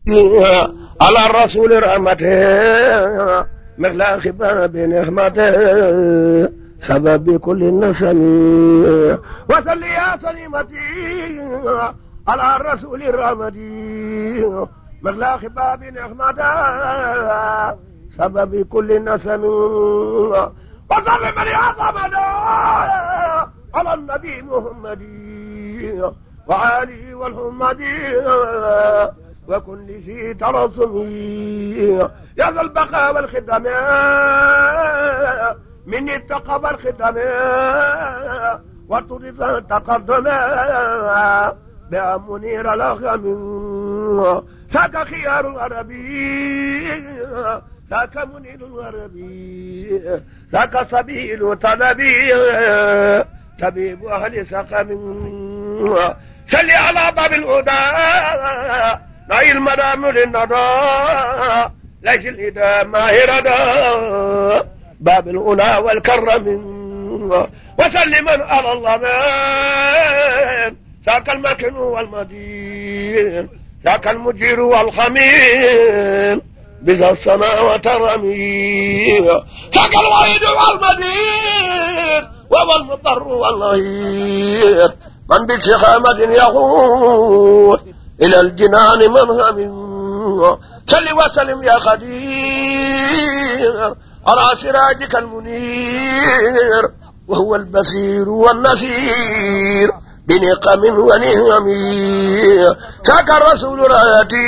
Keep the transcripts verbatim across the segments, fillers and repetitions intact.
على الرسول رحمته مثل خباب نعمته سبب كل النسم وصل يا سليمتي على الرسول رحمته مثل خباب نعمته سبب كل النسم وصل من يعظم على النبي محمد وعلي والحمدي وكل شيء ترسمي يا ذا البقاء والخدم مني التقى الخدم وتريد تقدم بها منير الأخم ذاك خيار العربي ذاك منير العربي ذاك سبيل طلبي طبيب أهل سقم صل على باب الهدى ناي المدام للندى ليس الهدى ماهردا باب الأولى والكرم وسلما على الله من ذاك المكن والمدين ذاك المجير والخمير بذا السماء وترمي ذاك الوحيد والمدين وهو المضر والغير من بشخامة يغوث إلى الجنان منهم صل وسلم يا خدير على سراجك المنير وهو البصير والنصير بنقم ونهم ساك الرسول رايتي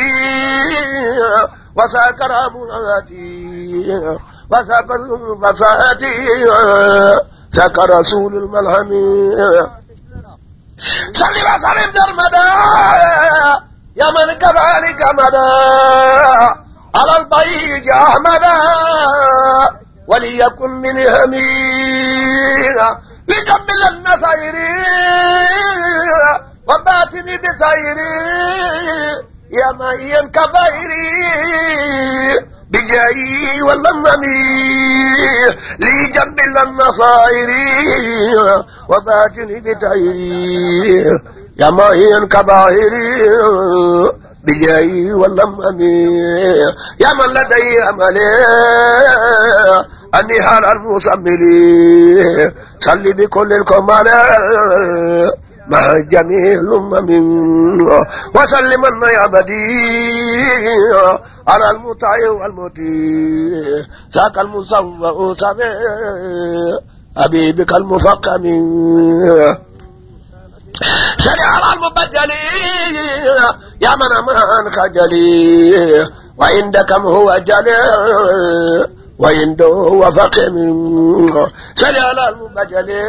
وساك رام رايتي وساك فساتي ساك رسول الملهم صل وسلم درمدا يا من كذلك مدى على البيج أحمدا وليكن من همينا لجبل النصير وباتني بسير يا ماهي كبيري بجاي واللممي لجبل النصير وباتني بسير يا ماهي كبيري بجاي واللممي يا من لدي أملي النهار المسملي صلي بكل الكمال مع جميع الأمم وسلم يا بديع على المطيع والمطيع ذاك المصوى سمع حبيبك المفقم سري على المبجلي يا من أمان خجلي وعندكم هو جلي وعنده هو فقم سري على المبجلي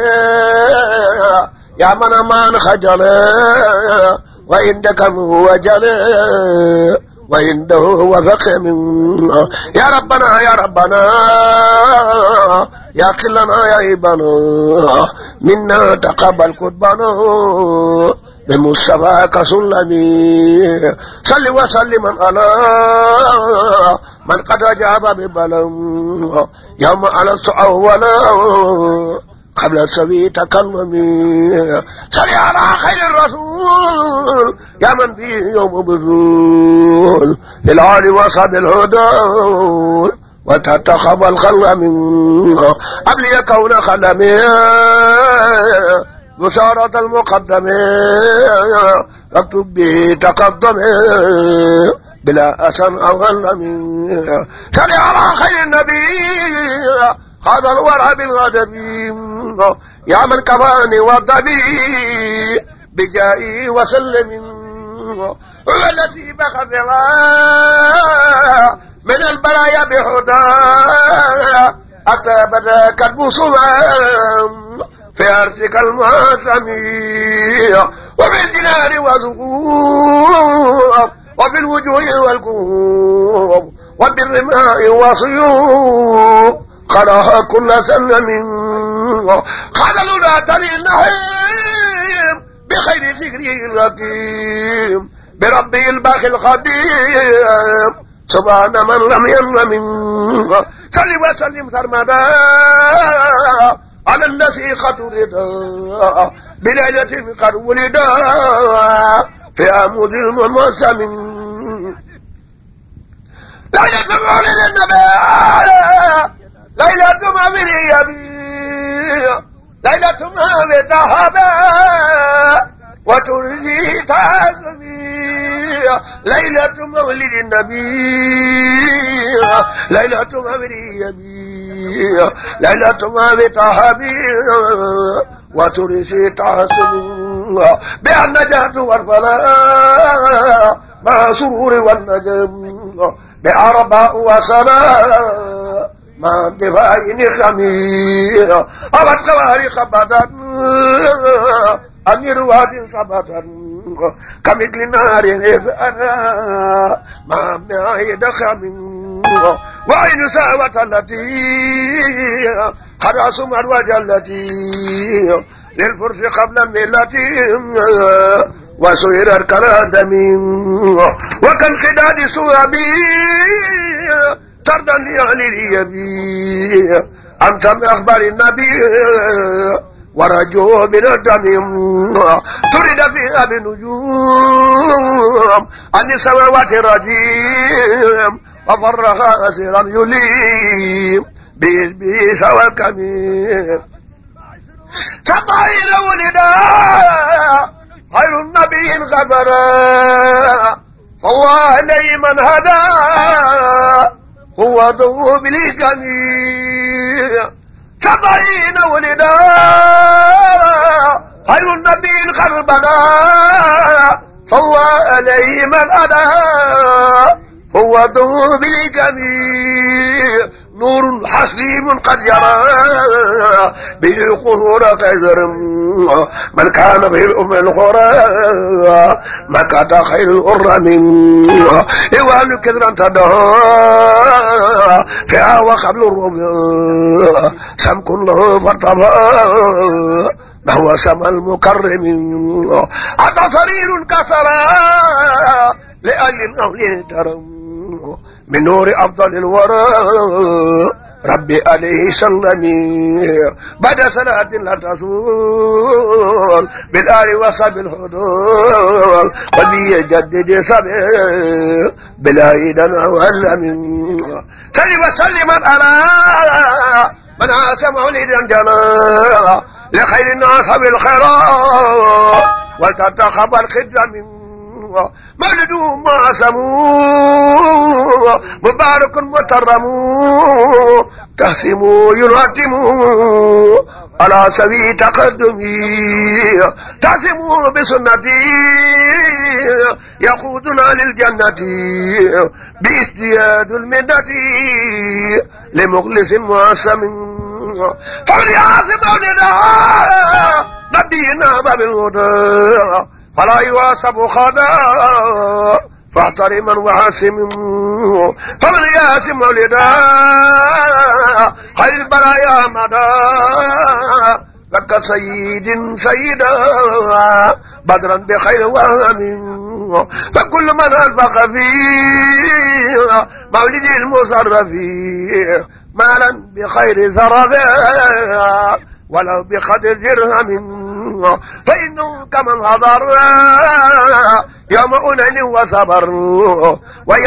يا من أمان خجلي وعندكم هو جلي وعنده هو فقم يا ربنا يا ربنا يا كلنا يا ابنا منا تقبل قربنا بمصطفى كسلمي صل وسلم على من قد اجاب ببلم يوم على الصعولا قبل السبي تكلمي صل على خير الرسول يا من فيه يوم بذول للعالي وصعب الهدى وتتخب الخلق منه قبل كون خلمي بشارة المقدم فاكتب به تقدم بلا أسن أو غلم صل على خير النبي هذا الورع بالغدب يا من كفاني وضبي بجائي وسلم هو الذي بخذ من البلايا بحدا أتى بدا كتب صمام في أرضك المعتمي وبالدينار والذكور وبالوجوه والكوب وبالرماء والصيوب قراها كل سلم خذلوا لا تلي النحيم بخير ذكره الغكيم بربي الباقي القديم سبحان من لم ينم صل وسلم سرمدا على الذي قد ولد بليلة قد ولد في عمود المسلم مولد النبي ليلة مولد يبي ليلة مولد تهبى وترجي تعزمي ليلة مولد النبي ليلة مولد يبي ليلة مولد تهبي وترجي تعزمي بأن نجحت والفلاح مع سرور والنجم بأربع وسلام مع الدفاع نخمي أبد خوارق أبدا أمير واد ثبتا كمثل نار أنا مع معايد خم وعين ساوة التي خرس مروج التي للفرس قبل الملة وسير الكلام وكان خداد سوابي تردا لأهل يبي أنت من أخبار النبي ورجوه من الدم تريد فيها بنجوم عن السماوات الرجيم وفرها أسيرا يليم بيس وكميم سطعين ولدا خير النبي غفرا فالله عليه من هدى هو ضوء بالجميع سبعين ولدا خير النبي خربنا فالله عليه من هدى هو ضوء بالجميع نور حسيم قد يرى به قصور خير من كان به الأم القرى ما كان خير الأرى من إيوان كثرا تدها فيها وقبل الربيع سمك له فارتبى نحو سما المكرم حتى صرير كسرى لأجل أهل ترم من نور أفضل الورى ربي عليه سلمي بعد صلاة لا تزول بالآل وصحب الحضور وبي جدد سبيل بلا إيدنا ولا من سلم وسلم على من عاش مولدا جنا لخير الناس بالخيرات وتتخبر الخدمة من مولده معصموا مبارك مترموا تهسموا ينهتموا على سبيل تقدمي تهسموا بسنتي يقودنا للجنة بازدياد المدة لمخلص معصم فليعصم مولدنا نبينا باب الهدى فلا يواسب خدا فاحترما وحاسم فمن ياسم مولدا خير البرايا مدى لك سيد سيدا بدرا بخير وهم فكل من ألفق فيه مولد المصرف مالا بخير ثرفا ولو بقدر درهم فإنه كمن هضر يوم أنين وصبر